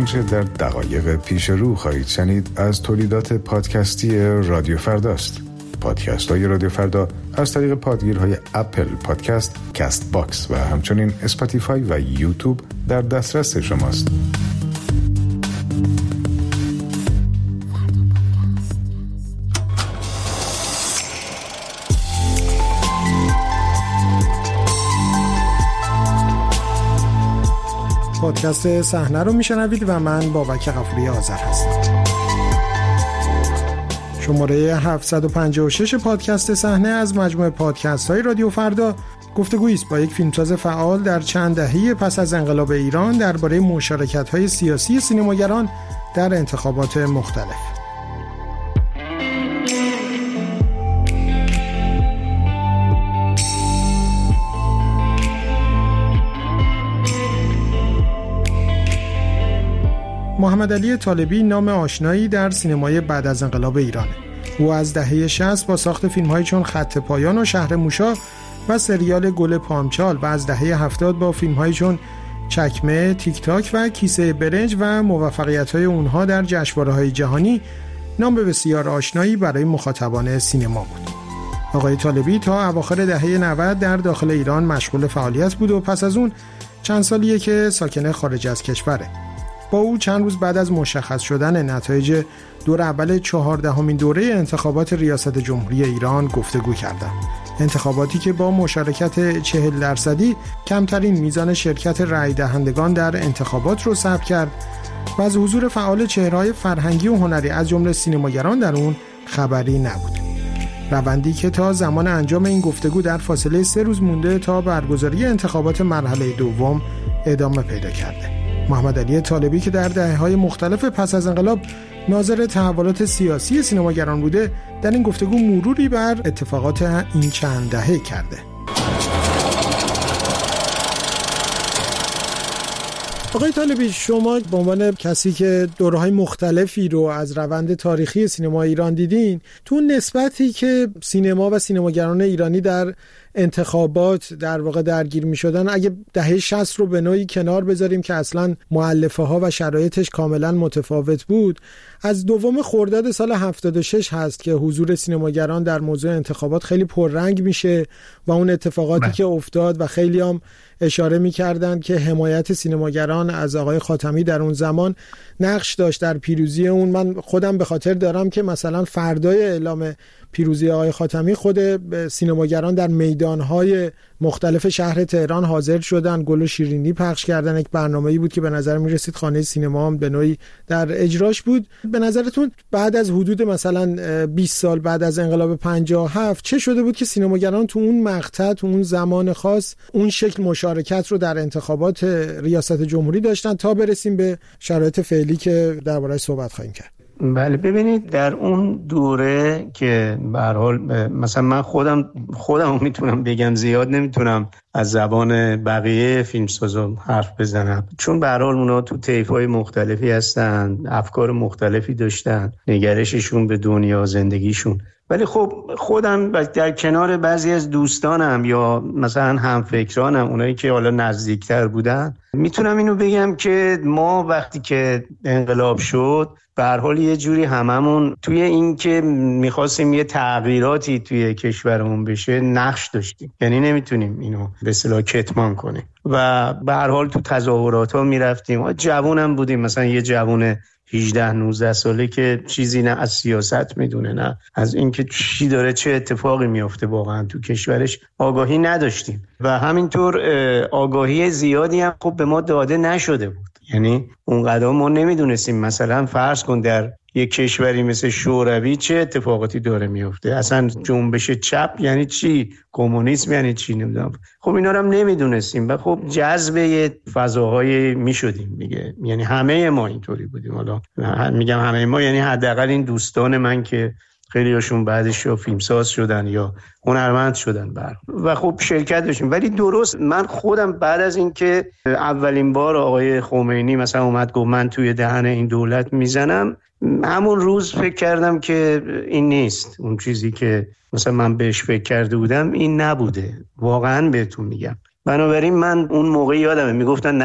آنچه در دقایق پیش رو خواهید شنید از تولیدات پادکستی رادیو فرداست. پادکست های رادیو فردا از طریق پادگیرهای اپل پادکست، کست باکس و همچنین اسپاتیفای و یوتیوب در دسترس شماست. پادکست صحنه رو میشنوید و من بابک غفوری آذر هستم. شماره 756 پادکست صحنه از مجموعه پادکست های رادیو فردا گفتگویی است با یک فیلمساز فعال در چند دهه پس از انقلاب ایران درباره مشارکت های سیاسی سینماگران در انتخابات مختلف. محمد علی طالبی نام آشنایی در سینمای بعد از انقلاب ایرانه. او از دهه 60 با ساخت فیلم‌هایی چون خط پایان و شهر موشا و سریال گل پامچال و از دهه 70 با فیلم‌هایی چون چکمه، تیک تاک و کیسه برنج و موفقیت‌های اونها در جشنواره‌های جهانی نام بسیار آشنایی برای مخاطبان سینما بود. آقای طالبی تا اواخر دهه 90 در داخل ایران مشغول فعالیت بود و پس از اون چند سالیه که ساکن خارج از کشوره. با او چند روز بعد از مشخص شدن نتایج دور اول 14مین دوره انتخابات ریاست جمهوری ایران گفتگو کردم. انتخاباتی که با مشارکت 40% کمترین میزان شرکت رای دهندگان در انتخابات رو ثبت کرد و از حضور فعال چهره‌های فرهنگی و هنری از جمله سینماگران در اون خبری نبود. روندی که تا زمان انجام این گفتگو در فاصله 3 روز مونده تا برگزاری انتخابات مرحله دوم ادامه پیدا کرده. محمد علی طالبی که در دهه‌های مختلف پس از انقلاب ناظر تحولات سیاسی سینماگران بوده، در این گفتگو مروری بر اتفاقات این چند دهه کرده. آقای طالبی، شما به عنوان کسی که دوره‌های مختلفی رو از روند تاریخی سینما ایران دیدین، تو نسبتی که سینما و سینماگران ایرانی در انتخابات در واقع درگیر می شدن، اگه دهه 60 رو به نوعی کنار بذاریم که اصلا مؤلفه ها و شرایطش کاملا متفاوت بود، از دوم خرداد سال 76 هست که حضور سینماگران در موضوع انتخابات خیلی پررنگ میشه و اون اتفاقاتی که افتاد و خیلی هم اشاره می‌کردن که حمایت سینماگران از آقای خاتمی در اون زمان نقش داشت در پیروزی اون. من خودم به خاطر دارم که مثلا فردای اعلام پیروزی آقای خاتمی خود سینماگران در میدان‌های مختلف شهر تهران حاضر شدن، گل و شیرینی پخش کردن. یک برنامه‌ای بود که به نظر می‌رسید خانه سینما هم به نوعی در اجراش بود. به نظرتون بعد از حدود مثلا 20 سال بعد از انقلاب 57 چه شده بود که سینماگران تو اون مقطع، تو اون زمان خاص، اون شکل مشارکت رو در انتخابات ریاست جمهوری داشتن تا برسیم به شرایط فعلی که درباره‌اش صحبت خواهیم کرد؟ بله، ببینید در اون دوره که به هر حال مثلا من خودم میتونم بگم، زیاد نمیتونم از زبان بقیه فیلمسازا حرف بزنم، چون به هر حال اونا تو طیف‌های مختلفی هستن، افکار مختلفی داشتن، نگرششون به دنیا، زندگیشون. ولی خب خودم در کنار بعضی از دوستانم یا مثلا همفکرانم، اونایی که حالا نزدیکتر بودن، میتونم اینو بگم که ما وقتی که انقلاب شد به هر حال یه جوری هممون توی این که میخواستیم یه تغییراتی توی کشورمون بشه نقش داشتیم، یعنی نمیتونیم اینو به اصطلاح کتمان کنیم و به هر حال تو تظاهرات ها میرفتیم. جوونم بودیم، مثلا یه جوون 18-19 ساله که چیزی نه از سیاست میدونه نه از اینکه چی داره، چه اتفاقی میفته واقعا تو کشورش آگاهی نداشتیم و همینطور آگاهی زیادی هم خب به ما داده نشده بود. یعنی اونقدر ما نمیدونستیم مثلا فرض کن در یک کشوری مثل شوروی چه اتفاقاتی داره میفته، اصلا جنبش چپ یعنی چی، کمونیسم یعنی چی، نمیدونم. خب اینا رو هم نمیدونستیم و خب جذب یه فضاهای میشدیم دیگه. یعنی همه ما اینطوری بودیم. حالا میگم همه ما یعنی حداقل این دوستان من که خیلی هاشون بعدش یا فیلمساز شدن یا هنرمند شدن و خب شرکت داشتیم. ولی درست من خودم بعد از این که اولین بار آقای خمینی مثلا اومد گفت من توی دهن این دولت میزنم، همون روز فکر کردم که این نیست، اون چیزی که مثلا من بهش فکر کرده بودم این نبوده. واقعا بهتون میگم بنابراین من اون موقع یادمه میگفتن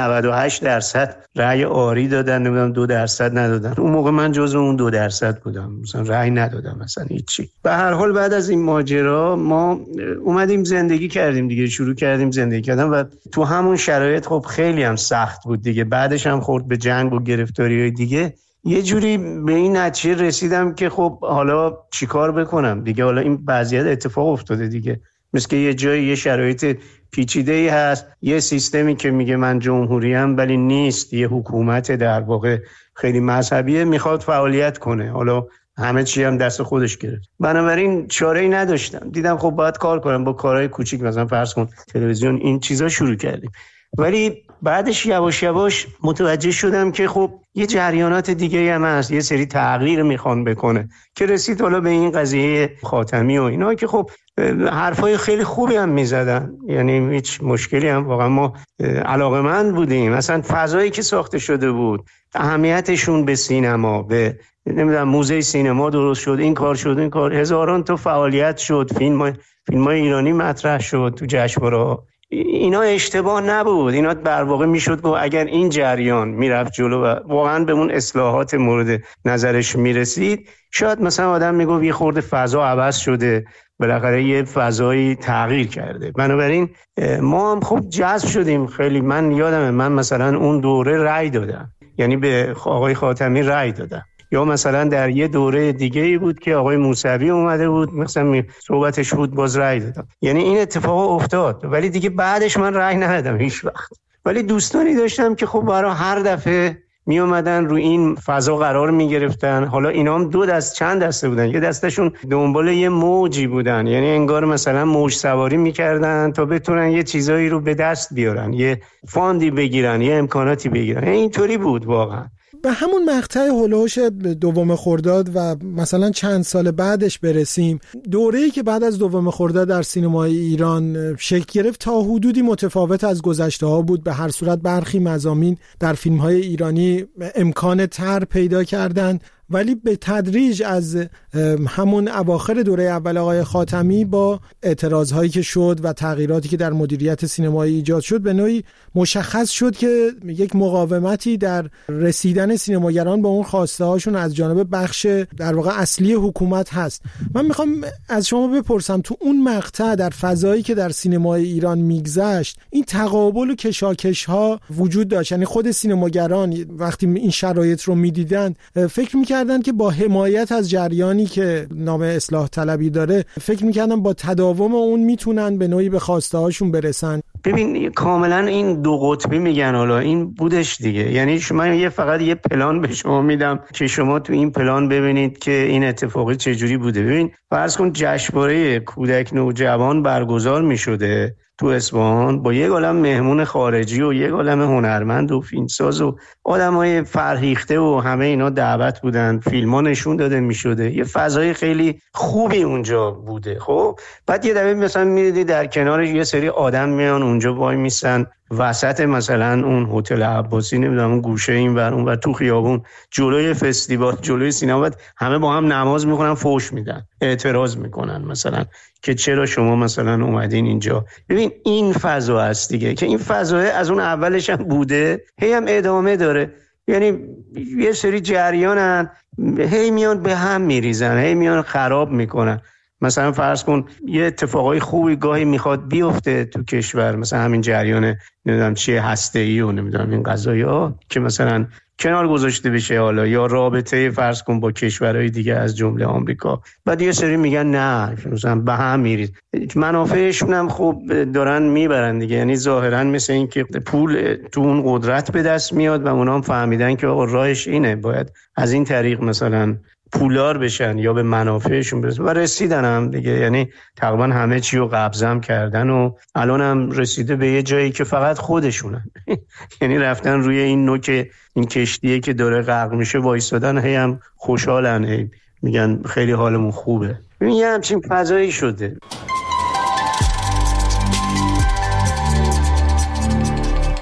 98% رأی آری دادن، نمیدونم 2% ندادن. اون موقع من جزو اون 2% بودم، مثلا رأی ندادم، مثلا هیچی. به هر حال بعد از این ماجرا ما اومدیم زندگی کردیم دیگه، شروع کردیم زندگی کردن و تو همون شرایط خب خیلی هم سخت بود دیگه. بعدش هم خورد به جنگ و گرفتاری‌های دیگه. یه جوری به این نتیجه رسیدم که خب حالا چیکار بکنم دیگه، حالا این وضعیت اتفاق افتاده دیگه، مثل که یه جایی یه شرایط پیچیده‌ای هست، یه سیستمی که میگه من جمهوریم ولی نیست، یه حکومت در واقع خیلی مذهبیه میخواد فعالیت کنه، حالا همه چی هم دست خودش گرفت. بنابراین چاره‌ای نداشتم، دیدم خب باید کار کنم با کارهای کوچیک، مثلا فرض کن تلویزیون، این چیزا شروع کردیم. ولی بعدش یواش یواش متوجه شدم که خب یه جریانات دیگه هم هست، یه سری تغییر میخوان بکنه، که رسید حالا به این قضیه خاتمی و اینا که خب حرفای خیلی خوبی هم میزدن، یعنی هیچ مشکلی هم واقعا ما علاقه‌مند بودیم. مثلا فضایی که ساخته شده بود، اهمیتشون به سینما، به نمیدونم موزه سینما درست شد، این کار شد، این کار، هزاران تا فعالیت شد، فیلم‌های ایرانی مطرح شد تو جشنواره. اینا اشتباه نبود، اینا در واقع میشد گفت اگر این جریان میرفت جلو و واقعا به اون اصلاحات مورد نظرش میرسید، شاید مثلا آدم میگفت یه خورده فضا عوض شده، بالاخره یه فضایی تغییر کرده. بنابراین ما هم خوب جذب شدیم خیلی. من یادمه من مثلا اون دوره رأی دادم، یعنی به آقای خاتمی رأی دادم، یا مثلا در یه دوره دیگه ای بود که آقای موسوی اومده بود مثلا صحبتش بود، باز رأی دادم. یعنی این اتفاق افتاد، ولی دیگه بعدش من رأی ندادم هیچ وقت. ولی دوستانی داشتم که خب برای هر دفعه می اومدن رو این فضا قرار می گرفتن. حالا اینا هم چند دسته بودن، یه دستشون دنبال یه موجی بودن، یعنی انگار مثلا موج سواری می کردن تا بتونن یه چیزایی رو به دست بیارن، یه فاندی بگیرن، یه امکاناتی بگیرن. یعنی اینطوری بود واقعا. به همون مقطع هولوش 2 خرداد و مثلا چند سال بعدش برسیم، دوره‌ای که بعد از 2 خرداد در سینمای ایران شکل گرفت تا حدودی متفاوت از گذشته‌ها بود. به هر صورت برخی مضامین در فیلم‌های ایرانی امکان تر پیدا کردند، ولی به تدریج از همون اواخر دوره اول آقای خاتمی با اعتراضهایی که شد و تغییراتی که در مدیریت سینمایی ایجاد شد، به نوعی مشخص شد که یک مقاومتی در رسیدن سینماگران با اون خواسته هاشون از جانب بخش در واقع اصلی حکومت هست. من میخوام از شما بپرسم تو اون مقطع در فضایی که در سینمای ایران میگذشت، این تقابل و کشاکش ها وجود داشت؟ یعنی خود سینماگران وقتی این شرایط رو میدیدن فکر میکردن که با حمایت از جریانی که نام اصلاح طلبی داره، فکر میکردن با تداوم اون میتونن به نوعی به خواسته هاشون برسن؟ ببین کاملا این دو قطبی میگن، حالا این بودش دیگه. یعنی من فقط یه پلان به شما میدم که شما تو این پلان ببینید که این اتفاقی چجوری بوده. ببین فرض کن جشنواره کودک نوجوان برگزار میشده تو اصفهان با یک عالم مهمون خارجی و یک عالم هنرمند و فیلمساز و آدمای فرهیخته و همه اینا دعوت بودن، فیلم‌ها نشون داده می‌شده، یه فضای خیلی خوبی اونجا بوده. خب بعد یه دفعه مثلا می‌دیدی در کنارش یه سری آدم میان اونجا وای میسن وسط مثلا اون هتل عباسی، نمیدونم اون گوشه این ور اون ور تو خیابون جلوی فستیوال، جلوی سینما، همه با هم نماز میخونن، فحش میدن، اعتراض میکنن مثلا که چرا شما مثلا اومدین اینجا. ببین این فضا هست دیگه، که این فضا از اون اولش هم بوده، هی هم ادامه داره. یعنی یه سری جریانن هی میان به هم میریزن، هی میان خراب میکنن. مثلا فرض کن یه اتفاقای خوبی گاهی میخواد بیفته تو کشور، مثلا همین جریان نمیدونم چیه هسته‌ای و نمیدونم این قضایا که مثلا کنار گذاشته بشه، حالا یا رابطه فرض کن با کشورهای دیگه از جمله آمریکا، بعد یه سری میگن نه مثلا به هم میریز، منافعشون هم خوب دارن میبرن دیگه. یعنی ظاهرا مثل این که پول تو اون قدرت به دست میاد و اونا هم فهمیدن که آقا راهش اینه، باید از این طریق مثلا پولدار بشن یا به منافعشون برسن و رسیدن هم دیگه. یعنی تقریبا همه چی رو قبضم کردن و الان هم رسیده به یه جایی که فقط خودشونن. یعنی رفتن روی این نوک این کشتیه که داره غرق میشه وایسادن، هی هم خوشحالن، هی میگن خیلی حالمون خوبه. ببین یه همچین فضایی شده.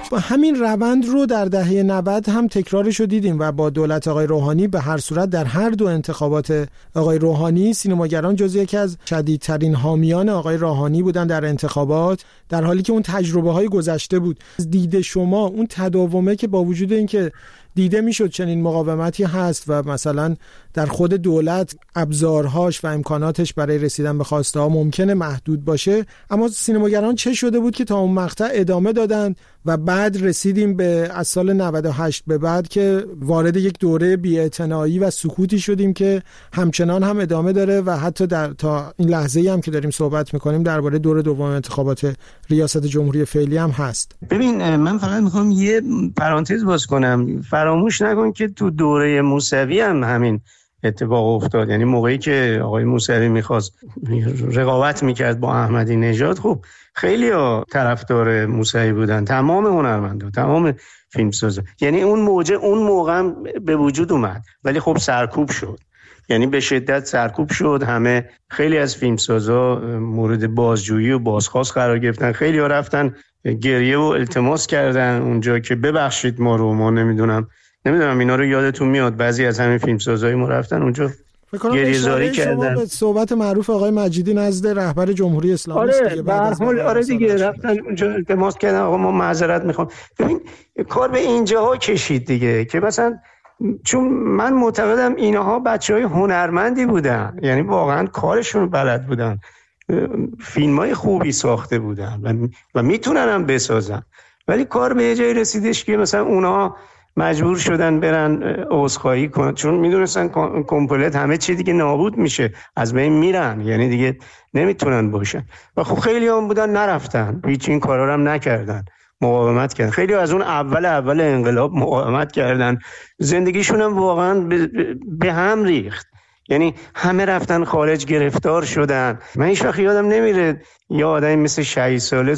همین روند رو در دهه 90 هم تکرارش رو دیدیم و با دولت آقای روحانی به هر صورت در هر دو انتخابات آقای روحانی سینماگران جزو یکی از شدیدترین حامیان آقای روحانی بودن در انتخابات، در حالی که اون تجربه‌های گذشته بود. دید شما اون تداومه که با وجود اینکه دیده میشد چنین مقاومتی هست و مثلا در خود دولت ابزارهاش و امکاناتش برای رسیدن به خواسته ها ممکنه محدود باشه، اما سینماگران چه شده بود که تا اون مقطع ادامه دادن و بعد رسیدیم به از سال 98 به بعد که وارد یک دوره بی‌اعتنایی و سکوتی شدیم که همچنان هم ادامه داره و حتی تا این لحظه‌ای هم که داریم صحبت میکنیم درباره دور دوم انتخابات ریاست جمهوری فعلی هم هست. ببین من فقط میخوام یه پرانتز باز کنم، فراموش نکن که تو دوره موسوی هم همین اتفاق افتاد. یعنی موقعی که آقای موسوی میخواست رقابت میکرد با احمدی نژاد، خب خیلی ها طرفدار موسوی بودن، تمام هنرمندا، تمام فیلمسازا. یعنی اون موجه اون موقع هم به وجود اومد، ولی خب سرکوب شد، یعنی به شدت سرکوب شد. خیلی از فیلمسازا مورد بازجویی و بازخواست قرار گرفتن، خیلی ها رفتن گریه و التماس کردن اونجا که ببخشید ما نمیدونم اینا رو یادتون میاد، بعضی از همین فیلمسازای ما رفتن اونجا گریه‌زاری کردن. شما به صحبت معروف آقای مجیدی نزد رهبر جمهوری اسلامی آره دیگه رفتن اونجا التماس کردن آقا ما معذرت میخوام. ببین کار به اینجاها کشید دیگه که مثلا چون من معتقدم اینها بچهای هنرمندی بودن، یعنی واقعا کارشون بلد بودن، فیلمای خوبی ساخته بودن و میتونن هم بسازن، ولی کار به یه جایی رسیدش که مثلا اونها مجبور شدن برن عذرخواهی کنن، چون میدونستن کمپلت همه چی دیگه نابود میشه، از بین میرن، یعنی دیگه نمیتونن باشن. و خب خیلی هم بودن نرفتن، هیچ این کارا رو هم نکردن، مقاومت کردن. خیلی از اون اول انقلاب مقاومت کردن، زندگیشون هم واقعا به هم ریخت، یعنی همه رفتن خارج، گرفتار شدن. من هیچ وقت یادم نمیره یه آدمی مثل 60 ساله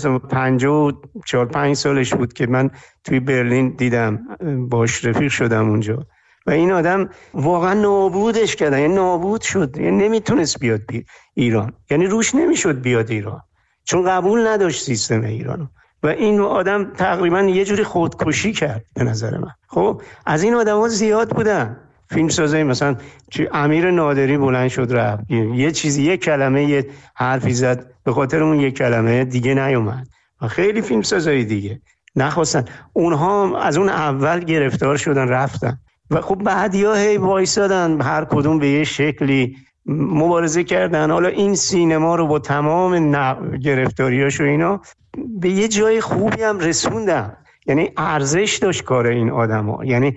54-5 سالش بود که من توی برلین دیدم، باش رفیق شدم اونجا و این آدم واقعا نابودش کردن، یعنی نابود شد، یعنی نمیتونست بیاد ایران، یعنی روش نمیشد بیاد ایران چون قبول نداشت سیستم ایرانو. و این آدم تقریبا یه جوری خودکشی کرد به نظر من. خب از این آدم‌ها زیاد بودن فیلمسازای، مثلا امیر نادری بلند شد رفت یه چیزی، یه کلمه، یه حرفی زد، به خاطر اون یه کلمه دیگه نیومد. و خیلی فیلمسازای دیگه نخواستن، اونها از اون اول گرفتار شدن رفتن و خب بعدیا هی وایسادن، هر کدوم به یه شکلی مبارزه کردن. حالا این سینما رو با تمام گرفتاریاش و اینا به یه جای خوبی هم رسوندن، یعنی ارزش داشت کار این آدما، یعنی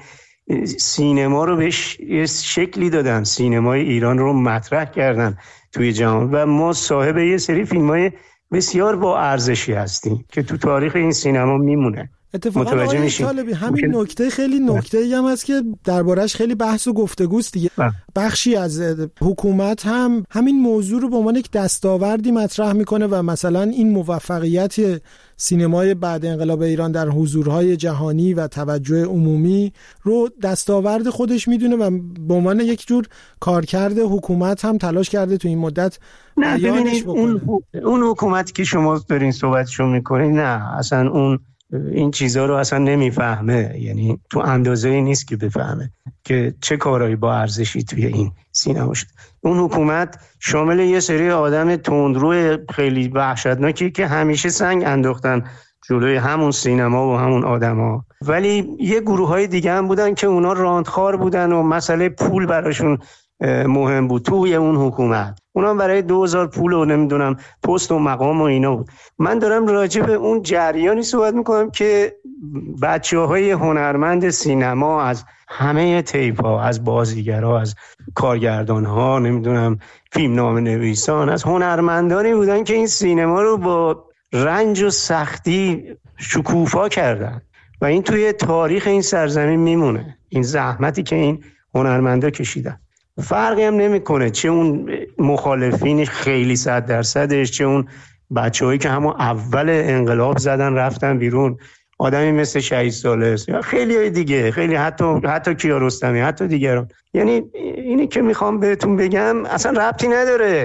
سینما رو بهش یه شکلی دادن، سینمای ایران رو مطرح کردن توی جهان و ما صاحب یه سری فیلمای بسیار با ارزشی هستیم که تو تاریخ این سینما میمونه. اتفاقا آقای طالبی همین نکته خیلی نکته‌ای هم هست که دربارش خیلی بحث و گفتگوست دیگه. بخشی از حکومت هم همین موضوع رو به عنوان یک دستاوردی مطرح میکنه و مثلا این موفقیت سینمای بعد انقلاب ایران در حضورهای جهانی و توجه عمومی رو دستاورد خودش میدونه و به عنوان یک جور کارکرد حکومت هم تلاش کرده تو این مدت بیانش بکنه. اون حکومتی که شما دارین صحبتشو میکنین نه، اصلا این چیزها رو اصلا نمیفهمه، یعنی تو اندازه‌ای نیست که بفهمه که چه کارهایی با ارزشی توی این سینما شد. اون حکومت شامل یه سری آدم تندرو خیلی وحشتناکی که همیشه سنگ انداختن جلوی همون سینما و همون آدما، ولی یه گروه‌های دیگه هم بودن که اونا راندخوار بودن و مسئله پول براشون مهم بود توی اون حکومت. اونا برای 2000 پول و نمیدونم پست و مقام و اینا بود. من دارم راجع به اون جریانی صحبت میکنم که بچه‌های هنرمند سینما از همه طیف‌ها، از بازیگرها، از کارگردان‌ها، نمیدونم فیلمنامه نویسان، از هنرمندانی بودن که این سینما رو با رنج و سختی شکوفا کردن و این توی تاریخ این سرزمین میمونه، این زحمتی که این هنرمندا کشیدن. فرقی هم نمیکنه چه اون مخالفین خیلی 100%، چه اون بچه‌هایی که همون اول انقلاب زدن رفتن بیرون، آدمی مثل 60 ساله است یا خیلی دیگه، خیلی حتی کیارستمی، حتی دیگران. یعنی اینی که میخوام بهتون بگم اصلا ربطی نداره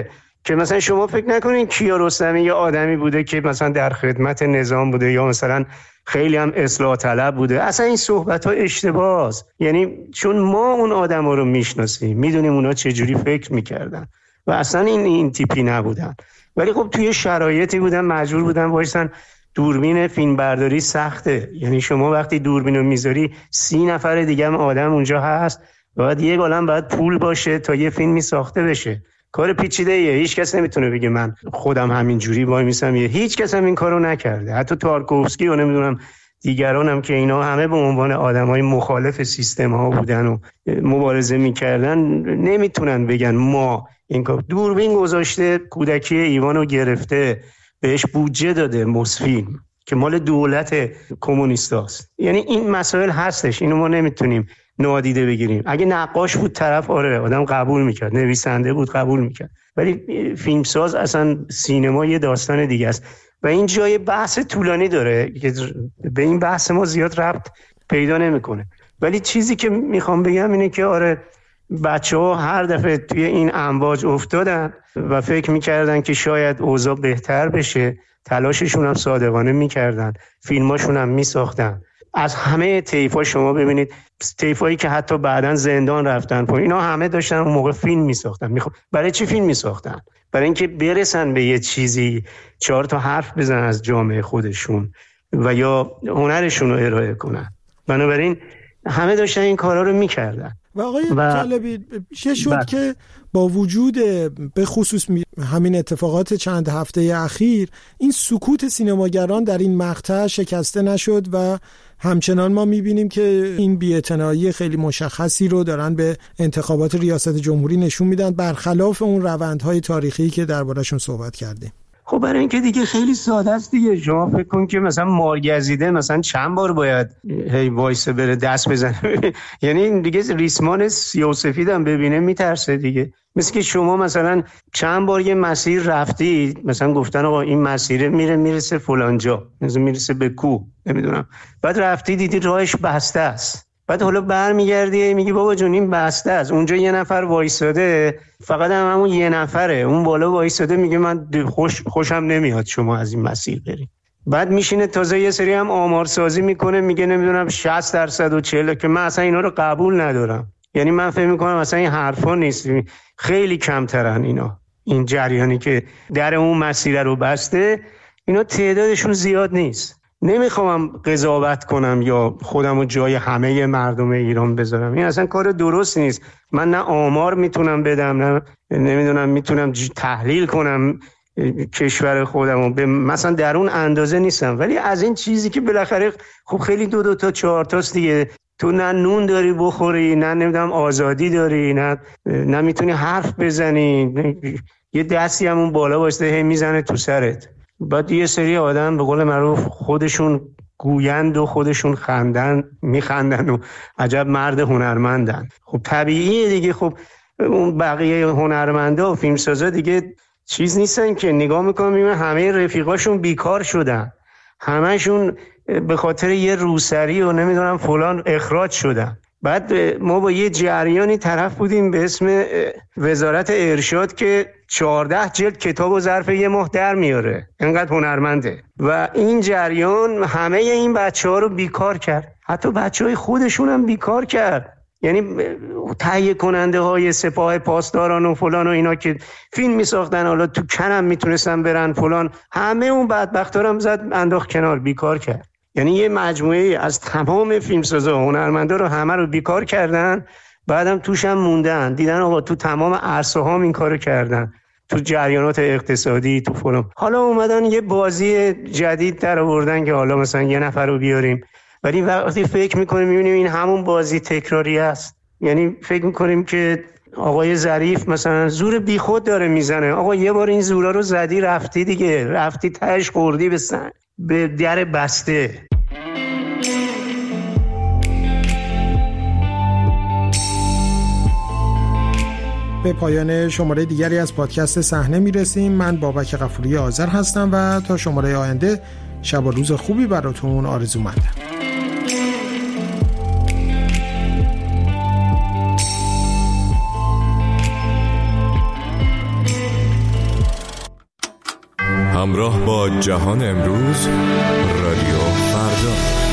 که مثلا شما فکر نکنین کیارستمی یه آدمی بوده که مثلا در خدمت نظام بوده یا مثلا خیلی هم اصلاح طلب بوده. اصلا این صحبت ها اشتباهه. یعنی چون ما اون آدم ها رو میشناسیم، میدونیم اونا چجوری فکر میکردن و اصلا این تیپی نبودن. ولی خب توی شرایطی بودن مجبور بودن وایسن. دوربین فیلم برداری سخته، یعنی شما وقتی دوربین رو میذاری 30 نفر دیگه هم آدم اونجا هست، باید یک عالم باید پول باشه تا یه فیلمی ساخته بشه. کار پیچیده ایه. هیچ کس نمیتونه بگه من خودم همین جوری وای میسم. هیچ کس هم این کارو نکرده، حتی تارکوفسکی و نمیدونم دیگران هم که اینا همه به عنوان آدمای مخالف سیستم ها بودن و مبارزه میکردن نمیتونن بگن ما این کار. دوربین گذاشته، کودکی ایوانو گرفته، بهش بودجه داده مصفیلم که مال دولت کمونیستاست. یعنی این مسائل هستش، اینو ما نمیتونیم نادیده بگیریم. اگه نقاش بود طرف آره آدم قبول میکرد، نویسنده بود قبول میکرد، ولی فیلمساز اصلا سینما یه داستان دیگه است و این جای بحث طولانی داره که به این بحث ما زیاد ربط پیدا نمیکنه. ولی چیزی که میخوام بگم اینه که آره بچه‌ها هر دفعه توی این امواج افتادن و فکر میکردن که شاید اوضاع بهتر بشه، تلاششون هم صادقانه میکردن، فیلماشون هم میساختن. از همه طیف‌ها شما ببینید، طیفایی که حتی بعداً زندان رفتن، اینا همه داشتن اون موقع فیلم میساختن. برای چی فیلم میساختن؟ برای اینکه برسن به یه چیزی، 4 تا حرف بزنن از جامعه خودشون و یا هنرشون رو ارائه کنن. بنابراین همه داشتن این کارا رو میکردن. و آقای طالبی چه شد که با وجود به خصوص همین اتفاقات چند هفته اخیر این سکوت سینماگران در این مقطع شکسته نشد و همچنان ما میبینیم که این بی‌اعتنایی خیلی مشخصی رو دارن به انتخابات ریاست جمهوری نشون میدن، برخلاف اون روندهای تاریخی که درباره‌شون صحبت کردیم؟ خب برای اینکه دیگه خیلی ساده است دیگه. شما فکر کن که مثلا مارگزیده مثلا چند بار باید هی وایسه بره دست بزنه یعنی دیگه ریسمان سیاه‌وسفید هم ببینه میترسه دیگه. مثل که شما مثلا چند بار یه مسیر رفتی، مثلا گفتن آقا این مسیر میرسه فلانجا، مثلا میرسه به کوه نمیدونم، بعد رفتی دیدی راهش بسته است، بعد حالا برمیگردی میگی بابا جون این بسته است، اونجا یه نفر وایساده، فقط همون یه نفره اون بالا وایساده میگه من خوشم نمیاد شما از این مسیر برید. بعد میشینه تازه یه سری هم آمارسازی میکنه میگه نمیدونم 60% و 40%، که من اصلا اینا رو قبول ندارم. یعنی من فکر میکنم اصلا این حرفا نیست، خیلی کمترن اینا. این جریانی که در اون مسیر رو بسته اینا تعدادشون زیاد نیست. نمیخوام قضاوت کنم یا خودمو جای همه مردم ایران بذارم، این اصلا کار درست نیست. من نه آمار میتونم بدم، نه نمیدونم میتونم تحلیل کنم کشور خودمو، مثلا در اون اندازه نیستم. ولی از این چیزی که بالاخره خب خیلی 2 تا 4 تاست دیگه، تو نه نون داری بخوری، نه نمیدونم آزادی داری، نه میتونی حرف بزنی، یه دستی همون بالا واسه هی میزنه تو سرت. بعد یه سری آدم به قول معروف خودشون گویند و خودشون میخندن و عجب مرد هنرمندن. خب طبیعیه دیگه. خب اون بقیه هنرمندا و فیلمسازا دیگه چیز نیستن که نگاه میکنم میبینم همه رفیقاشون بیکار شدن، همهشون به خاطر یه روسری و نمیدونم فلان اخراج شدن. بعد ما با یه جریانی طرف بودیم به اسم وزارت ارشاد که 14 جلد کتاب و ظرف یه ماه در میاره، اینقدر هنرمنده. و این جریان همه این بچه‌ها رو بیکار کرد، حتی بچه‌های خودشون هم بیکار کرد. یعنی تهیه کننده های سپاه پاسداران و فلان و اینا که فیلم میساختن، حالا تو کنم میتونستن برن فلان، همه اون بدبختا رو هم زد انداخت کنار، بیکار کرد. یعنی یه مجموعه از تمام فیلمسازا و هنرمندا رو همه رو بیکار کردن، بعدم توش هم موندن، دیدن آقا تو تمام عرصه ها این کارو کردن، تو جریانات اقتصادی تو فلان. حالا اومدن یه بازی جدید در آوردن که حالا مثلا یه نفر رو بیاریم، ولی وقتی فکر میکنیم میبینیم این همون بازی تکراری است. یعنی فکر میکنیم که آقای ظریف مثلا زور بیخود داره میزنه. آقا یه بار این زورا رو زدی رفتی دیگه، رفتی تهش خوردی به در بسته. به پایان شماره دیگری از پادکست صحنه میرسیم. من بابک غفوری آذر هستم و تا شماره آینده شب و روز خوبی براتون آرزومندم. همراه با جهان امروز رادیو فردا.